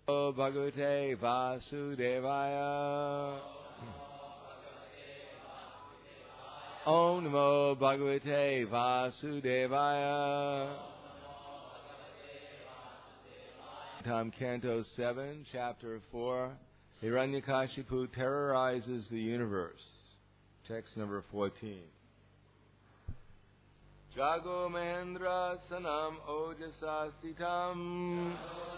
Bhagavate Vasudevaya. Om Namo Bhagavate Vasudevaya. Tom Canto 7, Chapter 4. Hiranyakashipu terrorizes the universe. Text number 14. Jago Mahendra Sanam Ojasasitam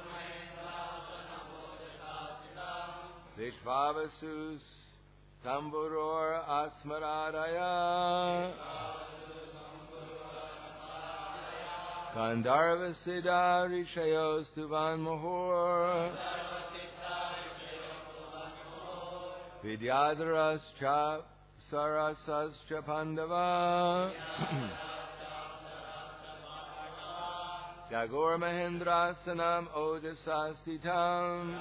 Vishvavasus Tamburor Asmaradaya Gandharvasida Rishayos Tuvan Mohor Vidyadharas Chap Sarasas Chapandava Jagor Mahendra Sanam Ojasastitam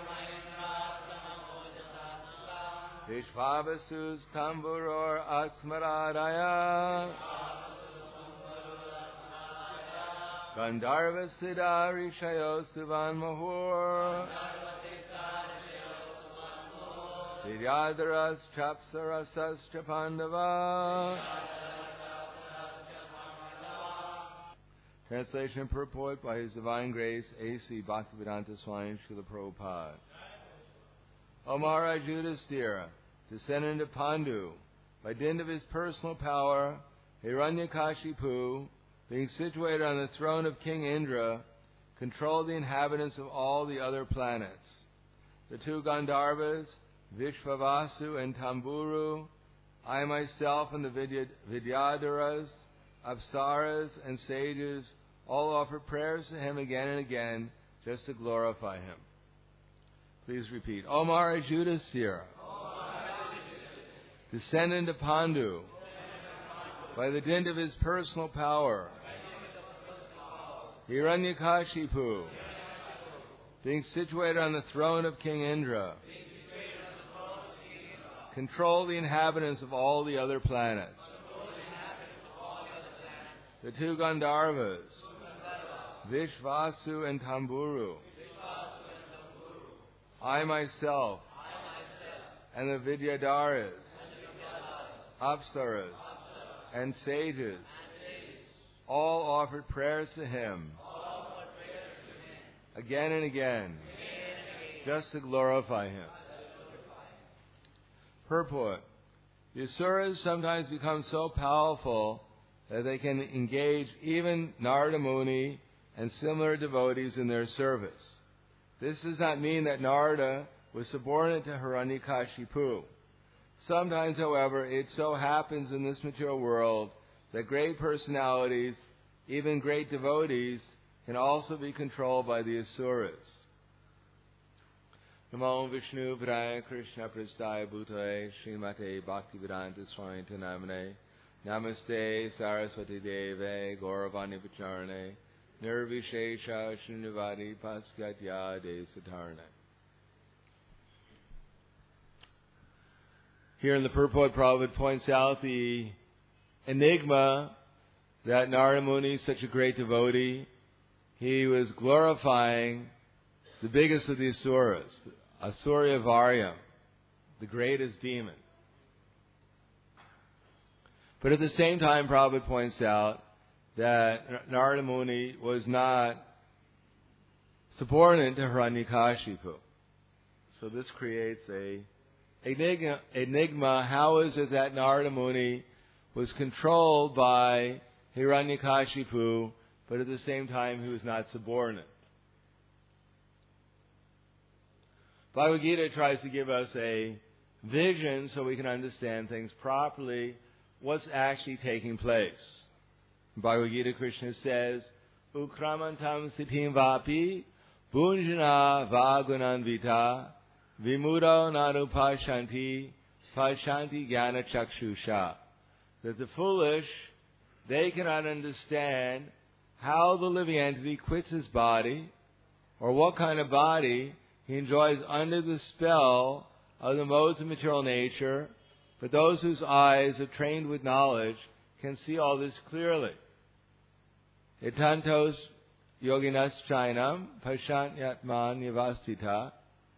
Vishvavasus Tamburor Asmaradaya Gandharvasida Rishayos Tuvan Mahur Vidyadharas Chapsarasas Chapandava. Translation and purport by His Divine Grace A.C. Bhaktivedanta Swami Srila Prabhupada. O Maharaj Yudhisthira, descendant of Pandu, by dint of his personal power, Hiranyakashipu, being situated on the throne of King Indra, controlled the inhabitants of all the other planets. The two Gandharvas, Vishvavasu and Tamburu, I myself and the Vidyadharas, Apsaras and sages all offer prayers to him again and again just to glorify him. Please repeat. O Maharaj Yudhisthira, descendant of Pandu, by the dint of his personal power, Hiranyakashipu, being situated on the throne of King Indra, control the inhabitants of all the other planets. The two Gandharvas, Vishvasu and Tamburu, I myself, and the Vidyadharas, Apsaras, and sages, all offered prayers to him, again and again, just to glorify him. Purport. The Asuras sometimes become so powerful that they can engage even Narada Muni and similar devotees in their service. This does not mean that Narada was subordinate to Hiranyakashipu. Sometimes, however, it so happens in this material world that great personalities, even great devotees, can also be controlled by the Asuras. Namo Vishnu Padaya Krishna Prastaya Bhutale Srimate Bhaktivedanta Swami Namane Namaste Saraswati Deve Gauravani Pacharane Nirvishesha Srinivadi Paskatya De Satarne. Here in the purport, Prabhupada points out the enigma that Narada Muni is such a great devotee. He was glorifying the biggest of the Asuras, Asurya Varyam, the greatest demon. But at the same time, Prabhupada points out that Narada Muni was not subordinate to Hiranyakashipu. So this creates a enigma. How is it that Narada Muni was controlled by Hiranyakashipu, but at the same time he was not subordinate? Bhagavad Gita tries to give us a vision so we can understand things properly, what's actually taking place. In Bhagavad Gita, Krishna says, Ukramantam sitim vapi bunjana vagunanvita vimudo narupashanti pashanti jnana chakshusha. That the foolish, they cannot understand how the living entity quits his body or what kind of body he enjoys under the spell of the modes of material nature, but those whose eyes are trained with knowledge can see all this clearly. Etantos yoginas chainam pashanyatman yavastita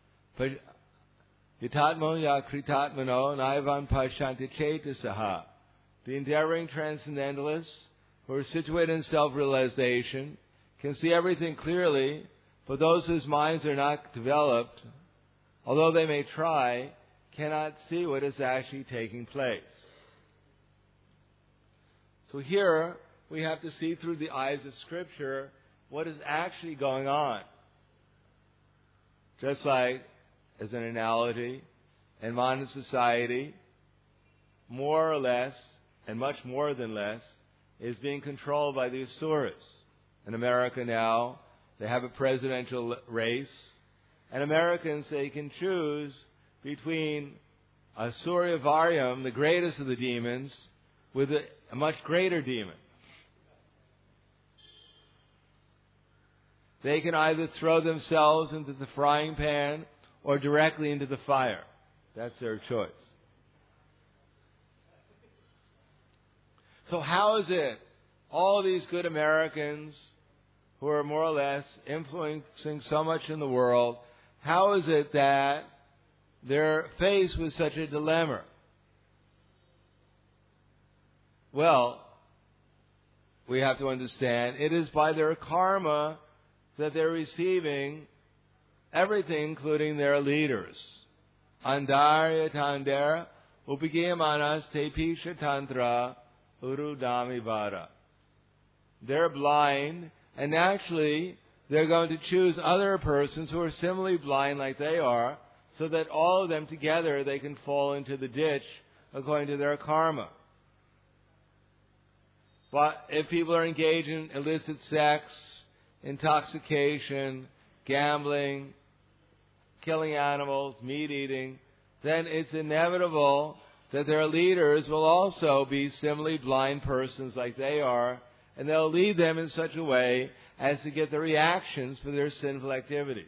yatatmo yakritatmano naivan pashanti chetasaha. The endeavoring transcendentalists who are situated in self-realization can see everything clearly, but those whose minds are not developed, although they may try, cannot see what is actually taking place. So here, we have to see through the eyes of Scripture what is actually going on. Just like, as an analogy, in modern society, more or less, and much more than less, is being controlled by the asuras. In America now, they have a presidential race, and Americans, they can choose between Asura Varyam, the greatest of the demons, with a much greater demon. They can either throw themselves into the frying pan or directly into the fire. That's their choice. So how is it all these good Americans who are more or less influencing so much in the world, how is it that they're faced with such a dilemma? Well, we have to understand it is by their karma that they're receiving everything, including their leaders. Andarya Tandera Upigamanas Tepisha Tantra Urudami Vara. They're blind, and naturally they're going to choose other persons who are similarly blind like they are, so that all of them together they can fall into the ditch according to their karma. But if people are engaged in illicit sex, intoxication, gambling, killing animals, meat eating, then it's inevitable that their leaders will also be similarly blind persons like they are, and they'll lead them in such a way as to get the reactions for their sinful activities.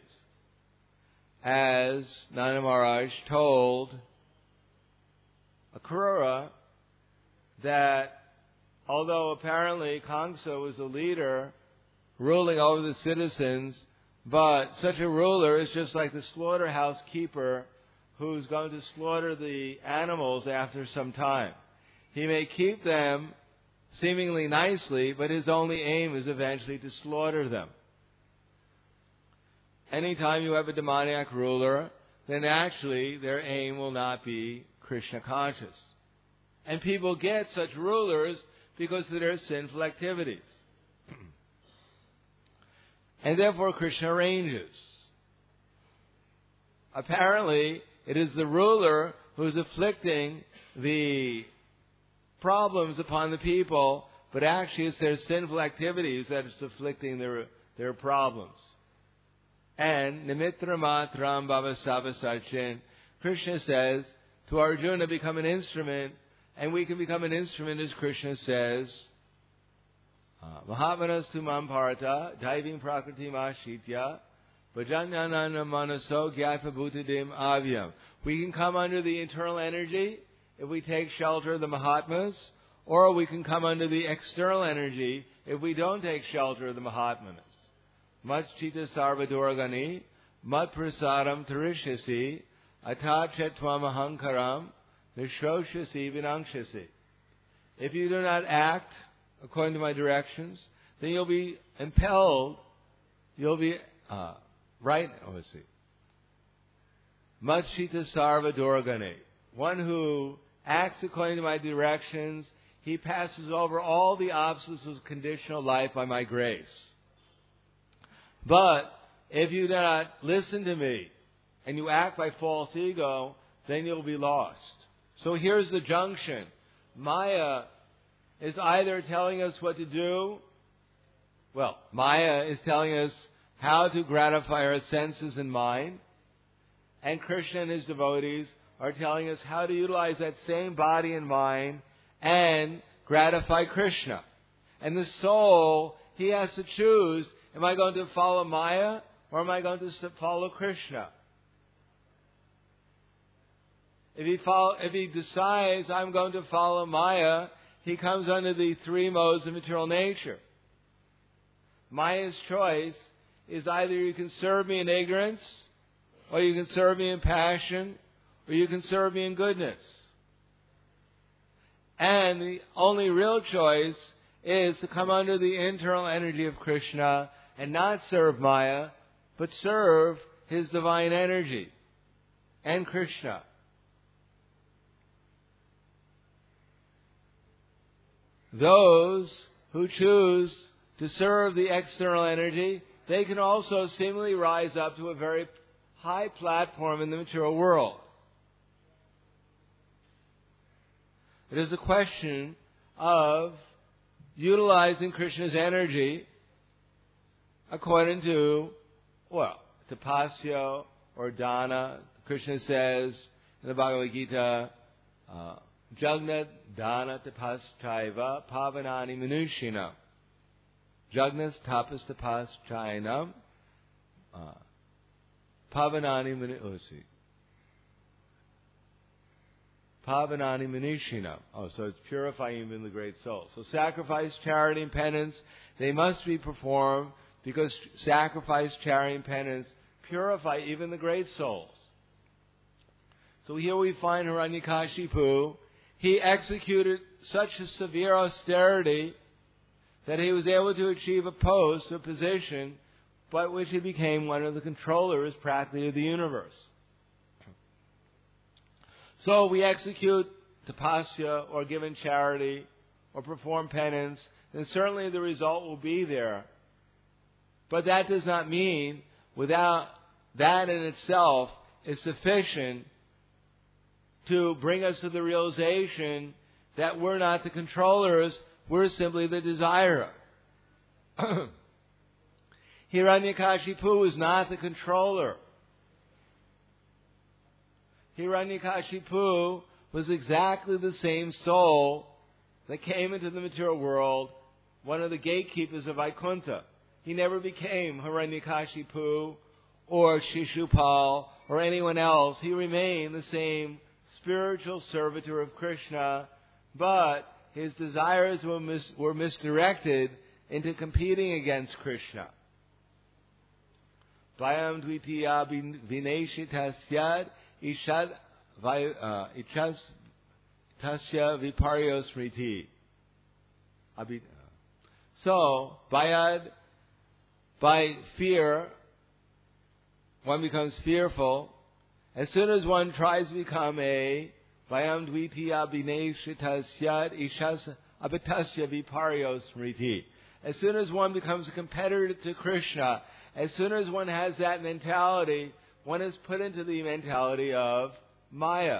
As Nanda Maharaj told Akrura that although apparently Kamsa was the leader ruling over the citizens, but such a ruler is just like the slaughterhouse keeper who's going to slaughter the animals after some time. He may keep them seemingly nicely, but his only aim is eventually to slaughter them. Anytime you have a demoniac ruler, then actually their aim will not be Krishna conscious. And people get such rulers because of their sinful activities. And therefore Krishna arranges. Apparently, it is the ruler who is inflicting the problems upon the people, but actually it's their sinful activities that is afflicting their problems. And Nimitra Matram Bhava Savasachin, Krishna says to Arjuna, become an instrument, and we can become an instrument, as Krishna says, Mahatmanas tu Mamparata, Daiving Prakriti Mashitya, Vajanyanana Manaso Gyatva Bhutadim Avyam. We can come under the internal energy if we take shelter of the Mahatmas, or we can come under the external energy if we don't take shelter of the Mahatmanas. Mat Chita Sarvadurgani, Mat Prasaram Tarishyasi, Atachetvam Ahankaram, Nishroshasi Vinangshasi. If you do not act according to my directions, then you'll be impelled, you'll be Matchita Sarva Durgane. One who acts according to my directions, he passes over all the obstacles of conditional life by my grace. But if you do not listen to me and you act by false ego, then you'll be lost. So here's the junction. Maya is either telling us what to do. Well, Maya is telling us how to gratify our senses and mind. And Krishna and his devotees are telling us how to utilize that same body and mind and gratify Krishna. And the soul, he has to choose, am I going to follow Maya or am I going to follow Krishna? If he decides I'm going to follow Maya, he comes under the three modes of material nature. Maya's choice is either you can serve me in ignorance, or you can serve me in passion, or you can serve me in goodness. And the only real choice is to come under the internal energy of Krishna and not serve Maya, but serve his divine energy and Krishna. Those who choose to serve the external energy, they can also seemingly rise up to a very high platform in the material world. It is a question of utilizing Krishna's energy according to, tapasya or dana. Krishna says in the Bhagavad Gita, Jagnat dana tapas chaiva pavanani manushina. Jagnas tapas tapas chainam pavanani manushina. Pavanani manushina. So it's purifying even the great soul. So sacrifice, charity, and penance, they must be performed because sacrifice, charity, and penance purify even the great souls. So here we find Hiranyakashipu. He executed such a severe austerity that he was able to achieve a post, a position, by which he became one of the controllers practically of the universe. So we execute tapasya or give in charity or perform penance, then certainly the result will be there. But that does not mean without that in itself is sufficient to bring us to the realization that we're not the controllers, we're simply the desirer. Hiranyakashipu was not the controller. Hiranyakashipu was exactly the same soul that came into the material world, one of the gatekeepers of Vaikuntha. He never became Hiranyakashipu or Shishupal or anyone else. He remained the same spiritual servitor of Krishna, but his desires were misdirected into competing against Krishna. Dvayam dvitiya vineshitasya ishad ichas tasya viparyo smriti. So, by fear, one becomes fearful. As soon as one tries to become a Vayam dvitiya vineshitasya ishas abitasya viparyo smriti. As soon as one becomes a competitor to Krishna, as soon as one has that mentality, one is put into the mentality of Maya.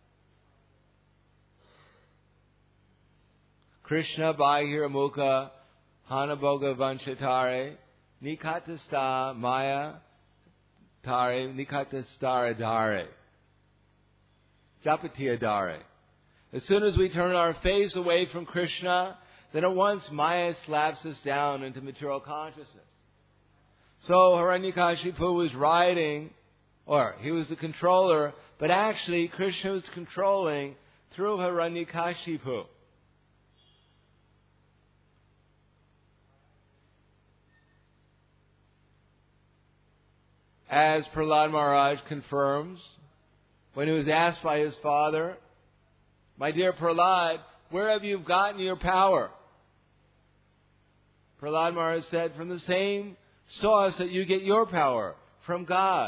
Krishna bahira hanaboga vanchatare nikatasta Maya tare nikatastara dare japatiya dare. As soon as we turn our face away from Krishna, then at once Maya slaps us down into material consciousness. So Hiranyakashipu was riding, or he was the controller, but actually Krishna was controlling through Hiranyakashipu. As Prahlad Maharaj confirms, when he was asked by his father, "My dear Prahlad, where have you gotten your power?" Prahlad Maharaj said, "From the same source that you get your power, from God."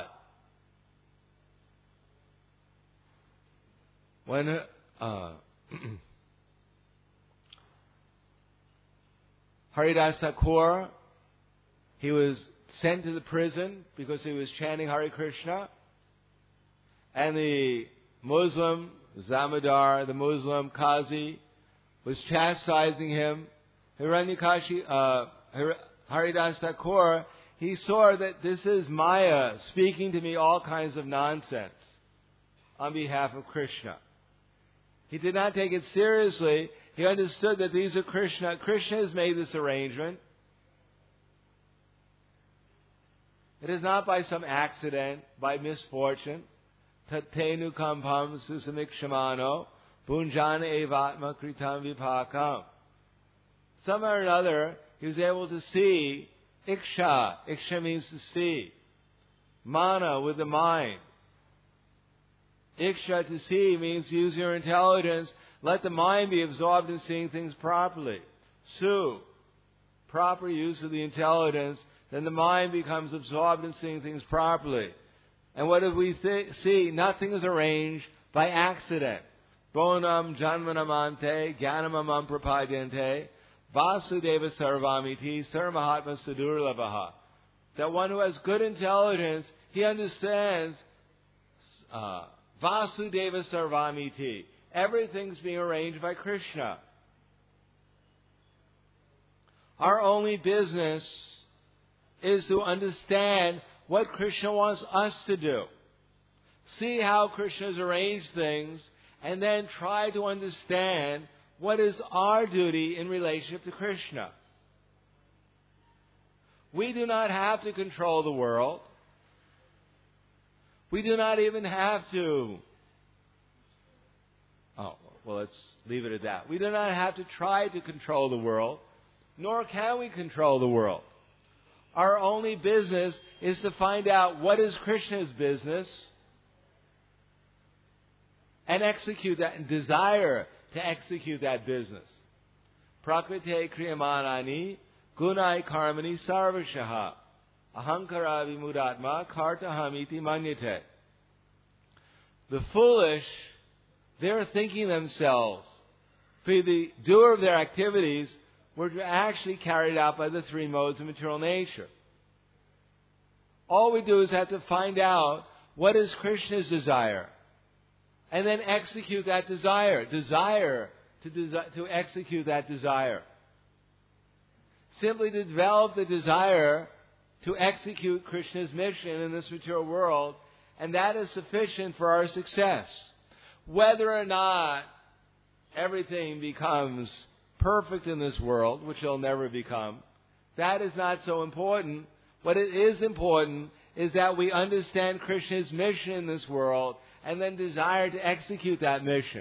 When Haridas Thakur, he was sent to the prison because he was chanting Hare Krishna, and the Muslim Zamadar, the Muslim Qazi, was chastising him. Haridas Thakur, he saw that this is Maya speaking to me all kinds of nonsense on behalf of Krishna. He did not take it seriously. He understood that these are Krishna. Krishna has made this arrangement. It is not by some accident, by misfortune. Tatenu kampam susamikshamano bunjana evatma kritam vipakam. Somehow or another, he was able to see Iksha. Iksha means to see. Mana, with the mind. Iksha, to see, means use your intelligence. Let the mind be absorbed in seeing things properly. Su, proper use of the intelligence. Then the mind becomes absorbed in seeing things properly. And what do we see? Nothing is arranged by accident. Bonam janmanamante jnanamam prapadyante vasudeva sarvamiti sarmahatma sadurlavaha. That one who has good intelligence, he understands vasudeva sarvamiti. Everything's being arranged by Krishna. Our only business is to understand what Krishna wants us to do. See how Krishna has arranged things, and then try to understand what is our duty in relationship to Krishna. We do not have to control the world. We do not even have to... let's leave it at that. We do not have to try to control the world, nor can we control the world. Our only business is to find out what is Krishna's business and execute that, and desire to execute that business. Prakrite kriyamanani gunai karmani sarvashaha ahankara vimudatma kartahamiti manyate. The foolish, they're thinking themselves, for the doer of their activities were actually carried out by the three modes of material nature. All we do is have to find out what is Krishna's desire, and then execute that desire. To execute that desire. Simply to develop the desire to execute Krishna's mission in this material world, and that is sufficient for our success. Whether or not everything becomes perfect in this world, which it'll never become, that is not so important. What it is important is that we understand Krishna's mission in this world and then desire to execute that mission.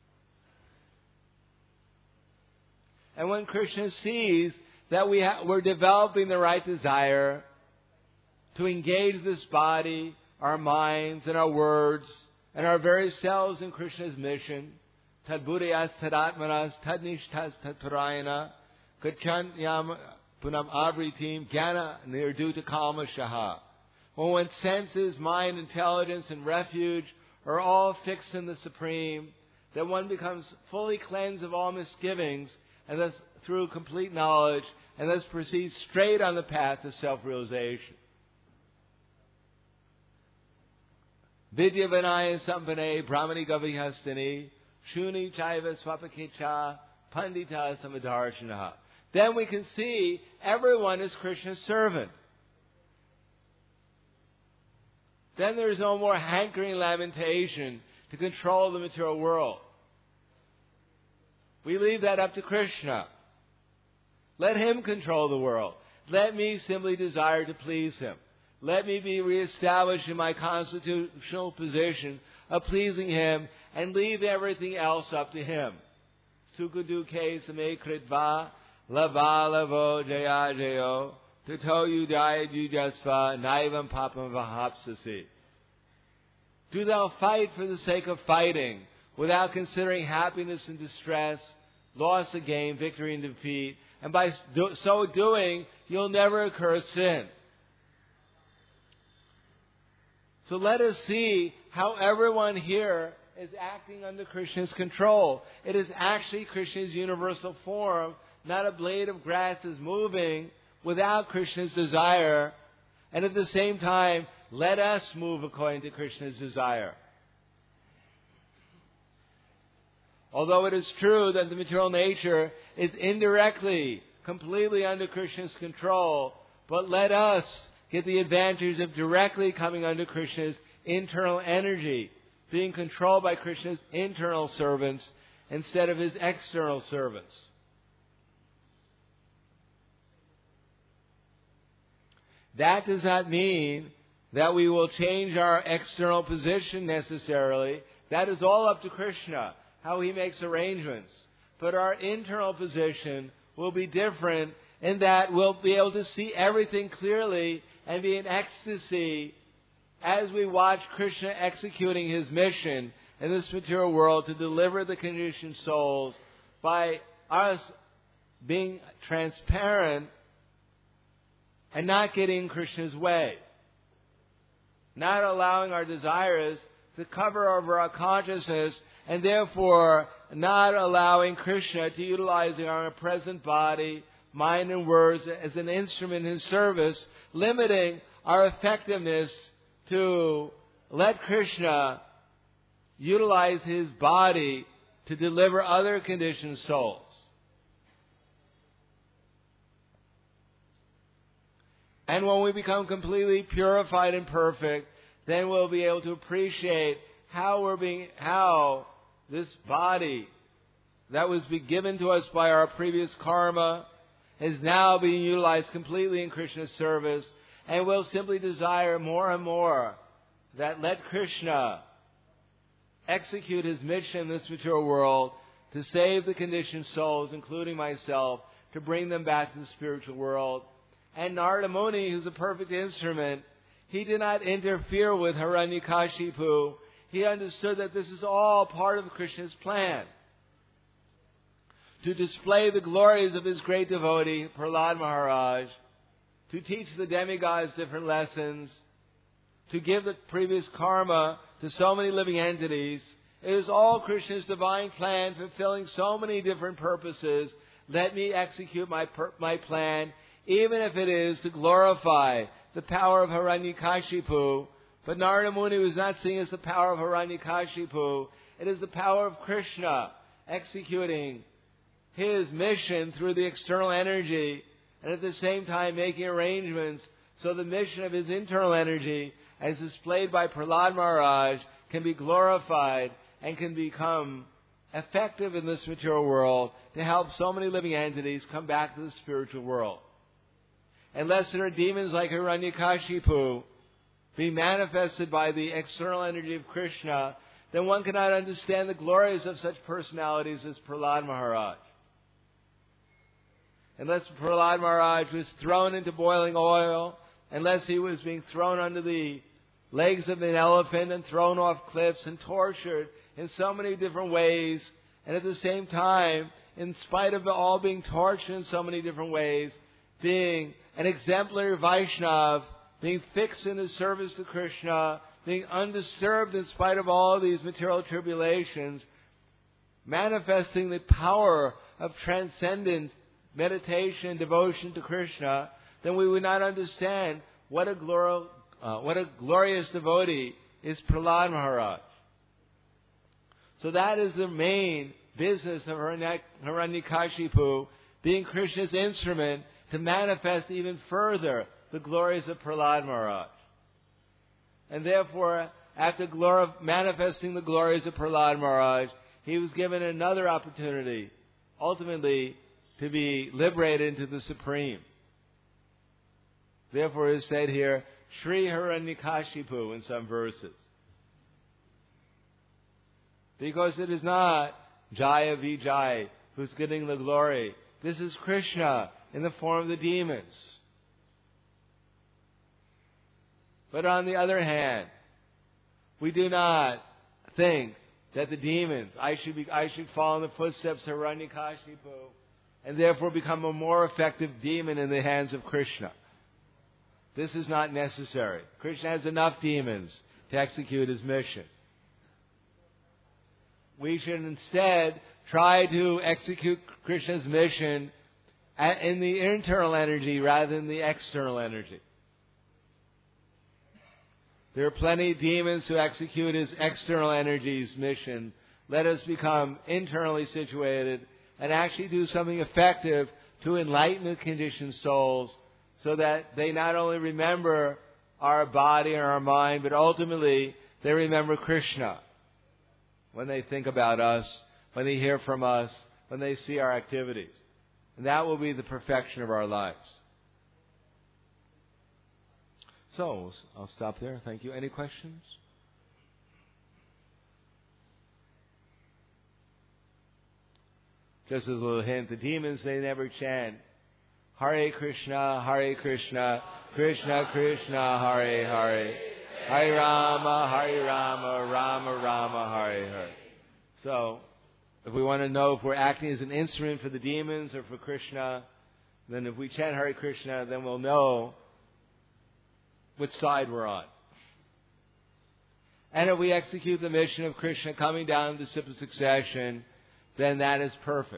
And when Krishna sees that we're developing the right desire to engage this body, our minds, and our words, and our very selves in Krishna's mission, tad buddhayas tadatmanas tadnishtas tatparayana gacchanyam punam avritim jnana nirduta kalma shaha. When senses, mind, intelligence, and refuge are all fixed in the Supreme, that one becomes fully cleansed of all misgivings, and thus through complete knowledge, and thus proceeds straight on the path to self-realization. Vidya Vinaya Sampane Brahmani Gavihastini Shuni Chaiva Swapakicha Pandita Samadarshanaha. Then we can see everyone is Krishna's servant. Then there is no more hankering lamentation to control the material world. We leave that up to Krishna. Let Him control the world. Let me simply desire to please Him. Let me be reestablished in my constitutional position of pleasing Him and leave everything else up to Him. Sukhaduke same kritva lava lavo jaya jayo tato yudaya yujasva naivam papam vahapsasi. Do thou fight for the sake of fighting, without considering happiness and distress, loss and gain, victory and defeat. And by so doing, you'll never incur sin. So let us see how everyone here is acting under Krishna's control. It is actually Krishna's universal form, not a blade of grass is moving without Krishna's desire. And at the same time, let us move according to Krishna's desire. Although it is true that the material nature is indirectly, completely under Krishna's control, but let us get the advantage of directly coming under Krishna's internal energy, being controlled by Krishna's internal servants instead of His external servants. That does not mean that we will change our external position necessarily. That is all up to Krishna, how He makes arrangements. But our internal position will be different in that we'll be able to see everything clearly and be in ecstasy as we watch Krishna executing his mission in this material world to deliver the conditioned souls by us being transparent and not getting in Krishna's way. Not allowing our desires to cover over our consciousness, and therefore not allowing Krishna to utilize our present body, mind, and words as an instrument in his service, limiting our effectiveness to let Krishna utilize his body to deliver other conditioned souls. And when we become completely purified and perfect, then we'll be able to appreciate how this body that was given to us by our previous karma is now being utilized completely in Krishna's service, and we'll simply desire more and more that let Krishna execute his mission in this material world to save the conditioned souls, including myself, to bring them back to the spiritual world. And Narada Muni, who's a perfect instrument, he did not interfere with Hiranyakashipu. He understood that this is all part of Krishna's plan to display the glories of his great devotee, Prahlad Maharaj, to teach the demigods different lessons, to give the previous karma to so many living entities. It is all Krishna's divine plan, fulfilling so many different purposes. Let me execute my plan, even if it is to glorify the power of Hiranyakashipu. But Narada Muni was not seeing as the power of Hiranyakashipu. It is the power of Krishna executing his mission through the external energy, and at the same time making arrangements so the mission of his internal energy, as displayed by Prahlad Maharaj, can be glorified and can become effective in this material world to help so many living entities come back to the spiritual world. Unless there are demons like Hiranyakashipu being manifested by the external energy of Krishna, then one cannot understand the glories of such personalities as Prahlad Maharaj. Unless Prahlad Maharaj was thrown into boiling oil, unless he was being thrown under the legs of an elephant and thrown off cliffs and tortured in so many different ways, and at the same time, in spite of all being tortured in so many different ways, being an exemplary Vaishnav, being fixed in his service to Krishna, being undisturbed in spite of all these material tribulations, manifesting the power of transcendent meditation and devotion to Krishna, then we would not understand what a glorious devotee is Prahlad Maharaj. So that is the main business of Hiranyakashipu, being Krishna's instrument to manifest even further the glories of Prahlad Maharaj. And therefore, after manifesting the glories of Prahlad Maharaj, he was given another opportunity, ultimately, to be liberated into the Supreme. Therefore, it is said here, Shri Hiranyakashipu in some verses. Because it is not Jaya Vijay who's getting the glory. This is Krishna in the form of the demons. But on the other hand, we do not think that the demons, I should follow in the footsteps of Hiranyakashipu and therefore become a more effective demon in the hands of Krishna. This is not necessary. Krishna has enough demons to execute his mission. We should instead try to execute Krishna's mission in the internal energy rather than the external energy. There are plenty of demons to execute his external energy's mission. Let us become internally situated and actually do something effective to enlighten the conditioned souls so that they not only remember our body and our mind, but ultimately they remember Krishna when they think about us, when they hear from us, when they see our activities. And that will be the perfection of our lives. So, I'll stop there. Thank you. Any questions? Just as a little hint, the demons, they never chant Hare Krishna, Krishna Krishna, Hare Hare, Hare Rama, Rama Rama, Hare Hare. So, if we want to know if we're acting as an instrument for the demons or for Krishna, then if we chant Hare Krishna, then we'll know which side we're on. And if we execute the mission of Krishna coming down the disciple succession, then that is perfect.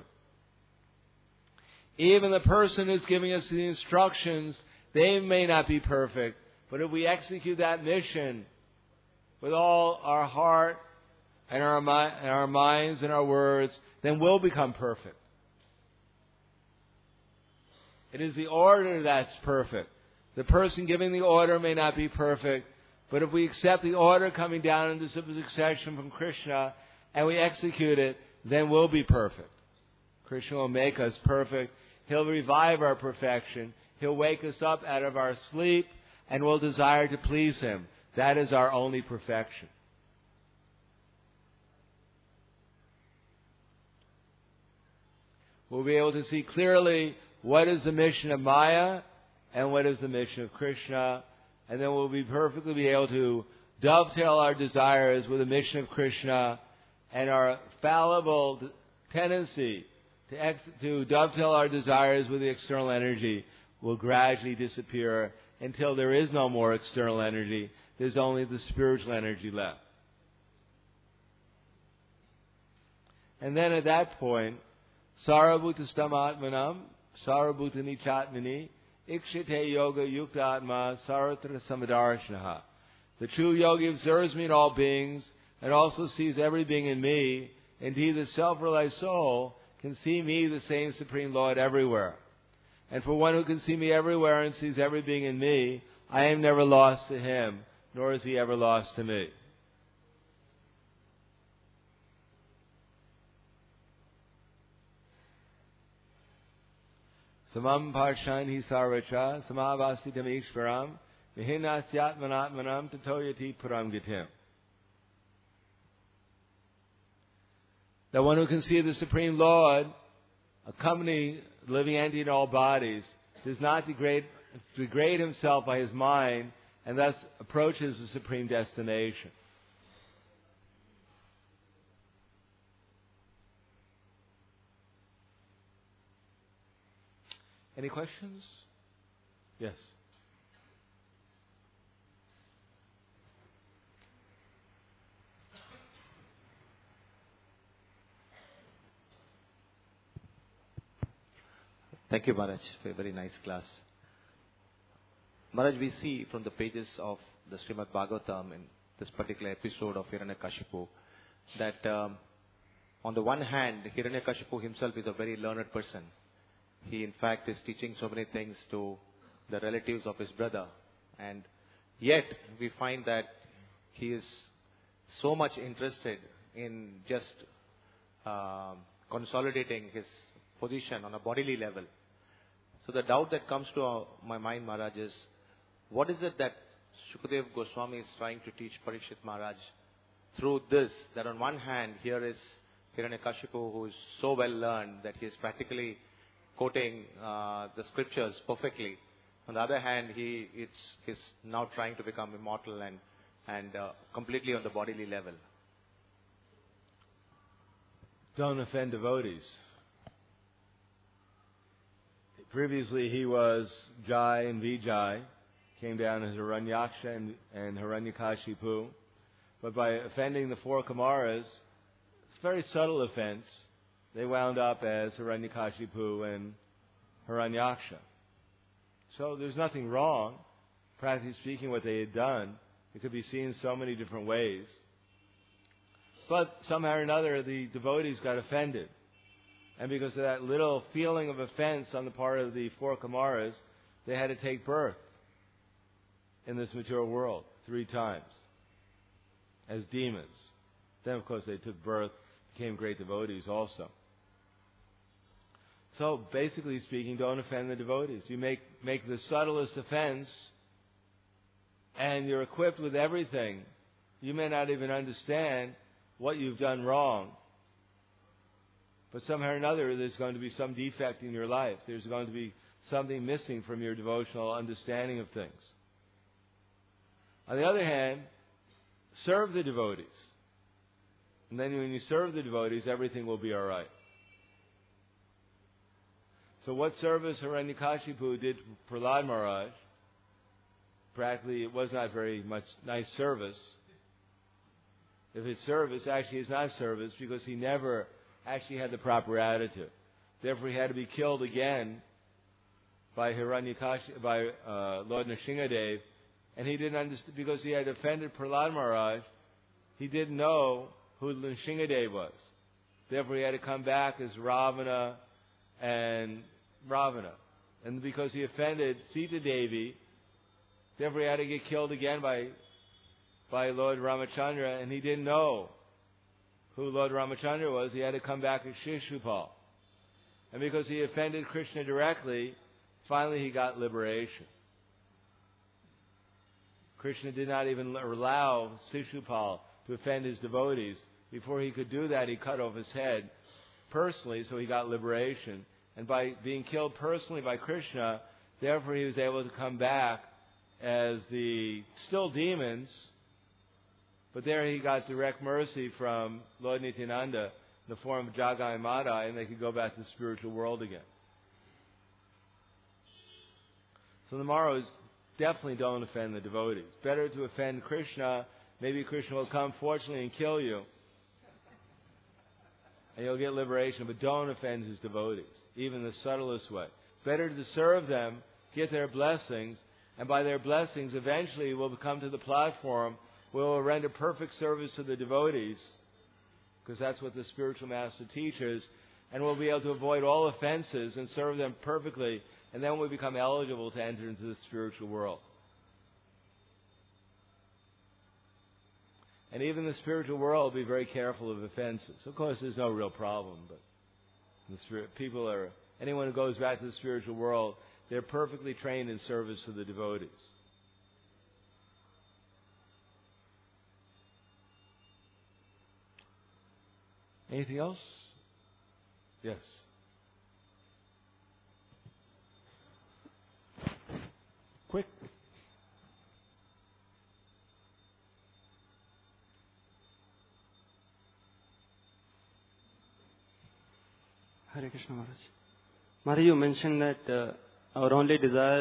Even the person who's giving us the instructions, they may not be perfect, but if we execute that mission with all our heart and our minds and our words, then we'll become perfect. It is the order that's perfect. The person giving the order may not be perfect, but if we accept the order coming down in disciple succession from Krishna and we execute it, then we'll be perfect. Krishna will make us perfect. He'll revive our perfection. He'll wake us up out of our sleep and we'll desire to please Him. That is our only perfection. We'll be able to see clearly what is the mission of Maya and what is the mission of Krishna. And then we'll be able to dovetail our desires with the mission of Krishna, and our fallible tendency to dovetail our desires with the external energy will gradually disappear until there is no more external energy. There's only the spiritual energy left. And then at that point, Sarvabhuta Stamatmanam, Sarvabhuta Nichatmani, Ikshite Yoga Yuktatma Saratra Samadarshanaha. The true yogi observes me in all beings and also sees every being in me. Indeed, the self-realized soul can see me, the same Supreme Lord, everywhere. And for one who can see me everywhere and sees every being in me, I am never lost to him, nor is he ever lost to me. Samam Parshanhi Sarvacha, Samavasitam Ishvaram, Vihinasyatmanatmanam Tatoyati Param Gitim. The one who can see the Supreme Lord, accompanying the living entity in all bodies, does not degrade himself by his mind, and thus approaches the supreme destination. Any questions? Yes. Thank you, Maharaj, for a very nice class. Maharaj, we see from the pages of the Srimad Bhagavatam in this particular episode of Hiranyakashipu that on the one hand, Hiranyakashipu himself is a very learned person. He, in fact, is teaching so many things to the relatives of his brother. And yet, we find that he is so much interested in just consolidating his position on a bodily level. So the doubt that comes to my mind, Maharaj, is what is it that Shukadeva Goswami is trying to teach Parikshit Maharaj through this? That on one hand, here is Hiranyakashipu, who is so well learned that he is practically quoting the scriptures perfectly. On the other hand, he is now trying to become immortal and completely on the bodily level. Don't offend devotees. Previously he was Jai and Vijay, came down as Hiranyaksha and Hiranyakashipu. But by offending the four Kumaras, it's a very subtle offense. They wound up as Hiranyakashipu and Hiranyaksha. So there's nothing wrong, practically speaking, what they had done. It could be seen so many different ways. But somehow or another, the devotees got offended. And because of that little feeling of offense on the part of the four Kumaras, they had to take birth in this material world 3 times as demons. Then, of course, they took birth, became great devotees also. So, basically speaking, don't offend the devotees. You make the subtlest offense, and you're equipped with everything. You may not even understand what you've done wrong. But somehow or another, there's going to be some defect in your life. There's going to be something missing from your devotional understanding of things. On the other hand, serve the devotees. And then when you serve the devotees, everything will be all right. So what service Hiranyakashipu did for Prahlad Maharaj, practically it was not very much nice service. If it's service, actually it's not service because he never actually had the proper attitude. Therefore, he had to be killed again by Lord Nrsingadev, and he didn't understand because he had offended Prahlad Maharaj. He didn't know who Nrsingadev was. Therefore, he had to come back as Ravana, and because he offended Sita Devi, therefore he had to get killed again by Lord Ramachandra, and he didn't know who Lord Ramachandra was. He had to come back as Shishupal. And because he offended Krishna directly, finally he got liberation. Krishna did not even allow Shishupal to offend his devotees. Before he could do that, he cut off his head personally, so he got liberation. And by being killed personally by Krishna, therefore he was able to come back as the still demons, but there he got direct mercy from Lord Nityananda in the form of Jagai Madai, and they could go back to the spiritual world again. So the motto is definitely don't offend the devotees. Better to offend Krishna. Maybe Krishna will come fortunately and kill you, and you'll get liberation, but don't offend his devotees, even the subtlest way. Better to serve them, get their blessings, and by their blessings eventually we'll come to the platform where we'll render perfect service to the devotees, because that's what the spiritual master teaches, and we'll be able to avoid all offenses and serve them perfectly, and then we'll become eligible to enter into the spiritual world. And even the spiritual world will be very careful of offenses. Of course, there's no real problem, but anyone who goes back to the spiritual world, they're perfectly trained in service to the devotees. Anything else? Yes. Quick. Hare Krishna Maharaj. Maharaj, you mentioned that our only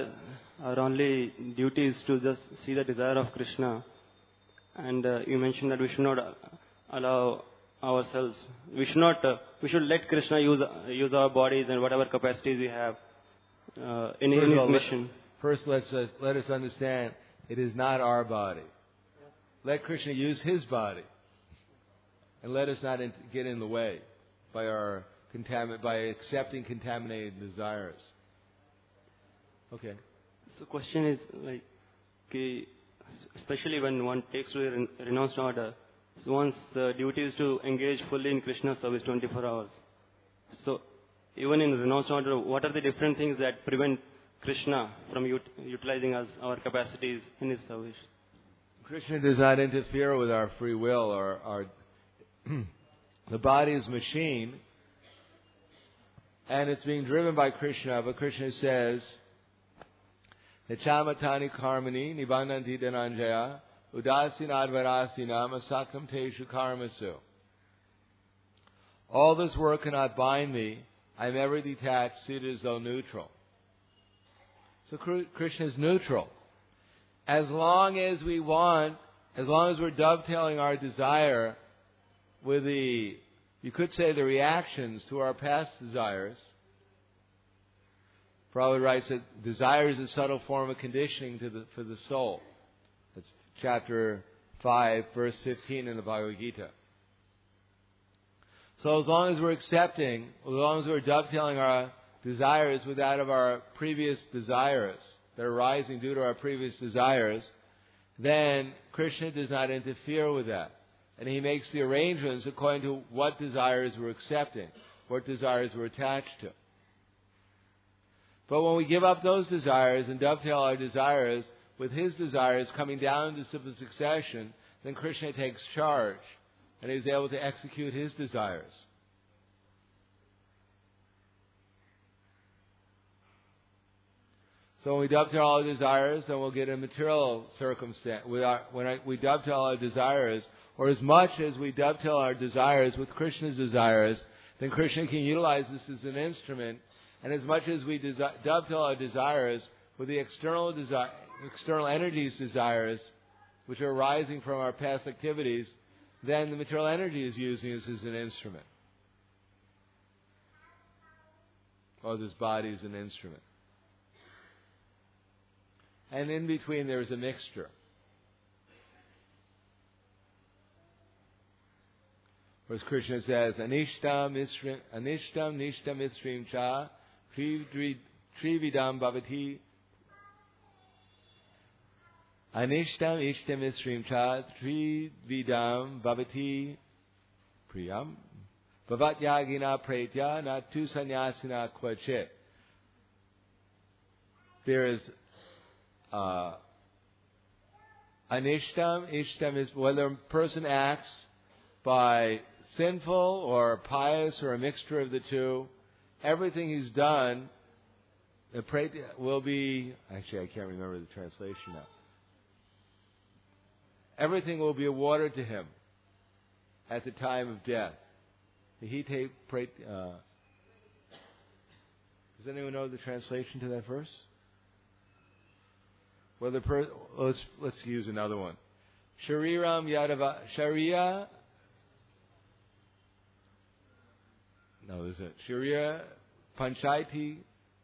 duty is to just see the desire of Krishna. And you mentioned that we should not allow ourselves. We should let Krishna use our bodies and whatever capacities we have in his mission. First, let us understand it is not our body. Let Krishna use his body, and let us not get in the way by accepting contaminated desires. Okay. So, question is especially when one takes to a renounced order, so one's duty is to engage fully in Krishna's service 24 hours. So, even in renounced order, what are the different things that prevent Krishna from utilizing our capacities in his service? Krishna does not interfere with our free will or our. The body is a machine, and it's being driven by Krishna. But Krishna says, "Nechamatani karmani nibananti dhananjaya udasinadvarasinam asakam teshu karmasu." All this work cannot bind me. I am ever detached, seated as though neutral. So Krishna is neutral. As long as we're dovetailing our desire with the reactions to our past desires. Prabhupada writes that desire is a subtle form of conditioning for the soul. That's chapter 5, verse 15 in the Bhagavad Gita. So as long as we're dovetailing our desires with that of our previous desires that are arising due to our previous desires, then Krishna does not interfere with that. And he makes the arrangements according to what desires we're accepting, what desires we're attached to. But when we give up those desires and dovetail our desires with his desires coming down into simple succession, then Krishna takes charge and he's able to execute his desires. So when we dovetail all our desires, then we'll get a material circumstance. When we dovetail our desires, or as much as we dovetail our desires with Krishna's desires, then Krishna can utilize this as an instrument. And as much as we dovetail our desires with the external energies desires, which are arising from our past activities, then the material energy is using this as an instrument. Or this body is an instrument. And in between there is a mixture. Whereas Krishna says, Anishtam nishtam isrim cha trividam bhavati. Anishtam ishtam isrim cha trividam bhavati priyam. Bhavat yagina pretya natu sanyasina kvachit. There is anishtam. Ishtam is whether a person acts by sinful or pious or a mixture of the two. Everything he's done will be... Actually, I can't remember the translation now. Everything will be awarded to him at the time of death. Does anyone know the translation to that verse? Well, let's use another one. Shariram Yadava Sharia. No, is it Sharia Panchaiti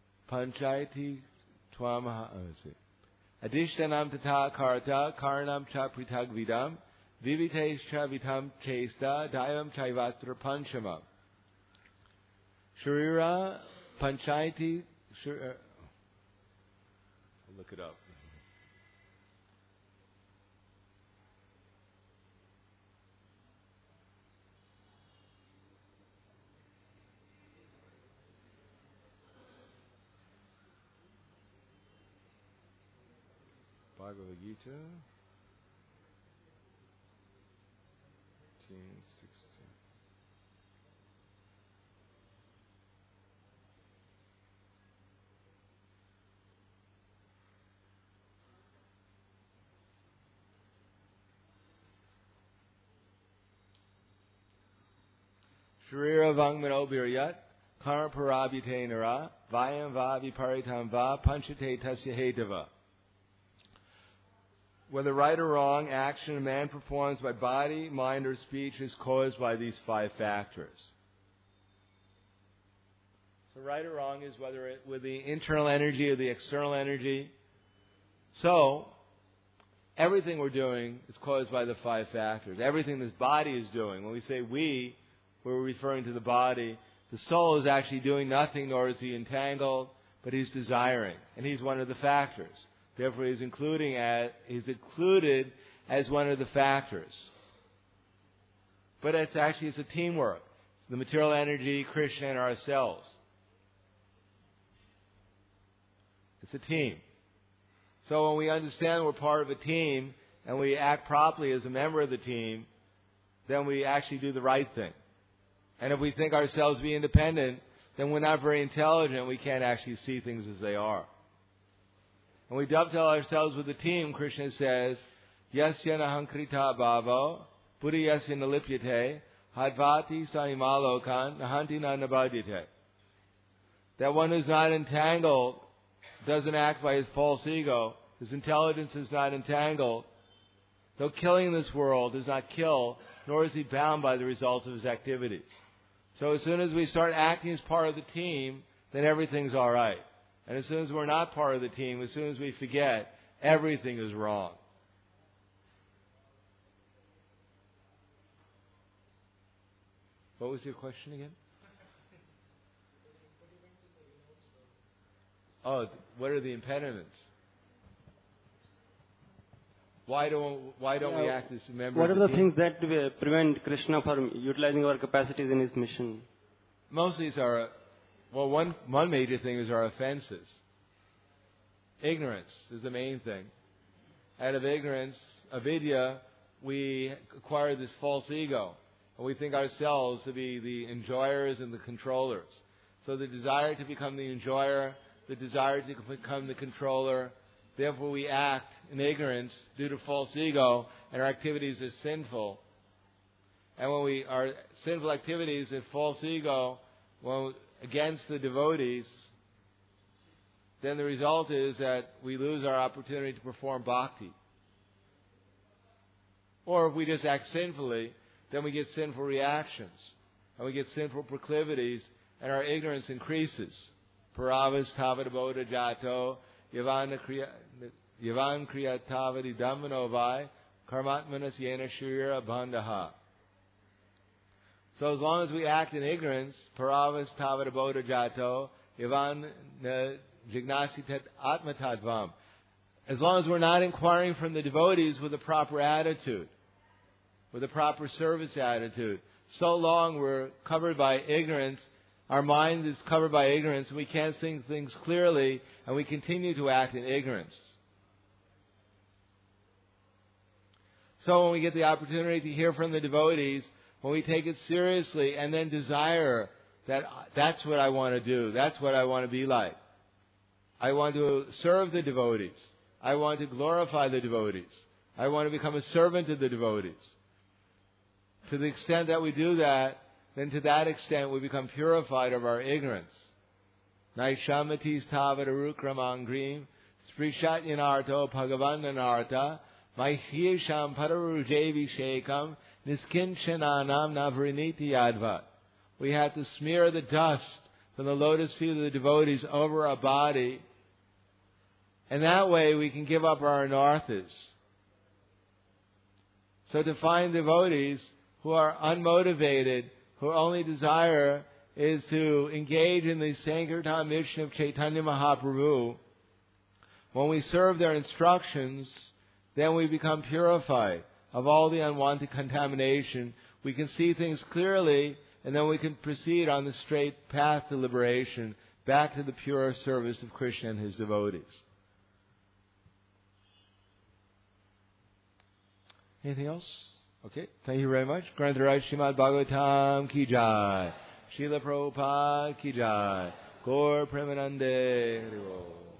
Twamaha? Oh, is it Adishtanam Tata Karta Karanam Cha Pritagvidam Vivitesh Cha Vitam Chesta Dayam Chaivatra Panchama Sharira Panchaiti. I'll look it up. Bhagavad Gita, 16. Shrira Vangmano Biryat, Karma Parabhite Nara, Vayam Va Viparitam Va, Panchate Tasya Hetava. Whether right or wrong, action a man performs by body, mind, or speech is caused by these 5 factors. So right or wrong is whether it with the internal energy or the external energy. So everything we're doing is caused by the 5 factors. Everything this body is doing. When we say we're referring to the body. The soul is actually doing nothing, nor is he entangled, but he's desiring. And he's one of the factors. Therefore, he's included as one of the factors. But it's a teamwork. The material energy, Krishna, and ourselves. It's a team. So when we understand we're part of a team, and we act properly as a member of the team, then we actually do the right thing. And if we think ourselves to be independent, then we're not very intelligent. We can't actually see things as they are. When we dovetail ourselves with the team, Krishna says, Yasya nahankrita bhavo, buddhi yasya nalipyate, hadvati saimalokan, nahanti na nabadyate. That one who's not entangled doesn't act by his false ego. His intelligence is not entangled. Though killing this world does not kill, nor is he bound by the results of his activities. So as soon as we start acting as part of the team, then everything's all right. And as soon as we're not part of the team, as soon as we forget, everything is wrong. What was your question again? Oh, what are the impediments? Why don't we act as a member What of are the the team? things that prevent Krishna from utilizing our capacities in his mission? Mostly it's one major thing is our offenses. Ignorance is the main thing. Out of ignorance, avidya, we acquire this false ego. And we think ourselves to be the enjoyers and the controllers. So the desire to become the enjoyer, the desire to become the controller. Therefore, we act in ignorance due to false ego, and our activities are sinful. And when our sinful activities and false ego against the devotees, then the result is that we lose our opportunity to perform bhakti. Or if we just act sinfully, then we get sinful reactions, and we get sinful proclivities, and our ignorance increases. Paravas tavadabodha jato yavan kriyatavadi dhammanovai karmatmanas yena shurira bandhaha. So as long as we act in ignorance, paravas tavadabodha jato yavan jignasitat atmatadvam. As long as we're not inquiring from the devotees with a proper attitude, with a proper service attitude, so long we're covered by ignorance, our mind is covered by ignorance, and we can't see things clearly, and we continue to act in ignorance. So when we get the opportunity to hear from the devotees, when we take it seriously and then desire that that's what I want to do, that's what I want to be like. I want to serve the devotees. I want to glorify the devotees. I want to become a servant of the devotees. To the extent that we do that, then to that extent we become purified of our ignorance. Naishamatis tavadarukramangreen sprishatyanarto bhagavananarta maihisham pararujevi shekam niskinchananam navriniti yadvat. We have to smear the dust from the lotus feet of the devotees over our body, and that way we can give up our anarthas. So to find devotees who are unmotivated, whose only desire is to engage in the Sankirtan mission of Chaitanya Mahaprabhu, when we serve their instructions, then we become purified of all the unwanted contamination. We can see things clearly, and then we can proceed on the straight path to liberation, back to the pure service of Krishna and his devotees. Anything else? Okay, thank you very much. Grantaraj Srimad Bhagavatam ki jai. Srila Prabhupada ki jai. Gaur Premanande Hari Bol.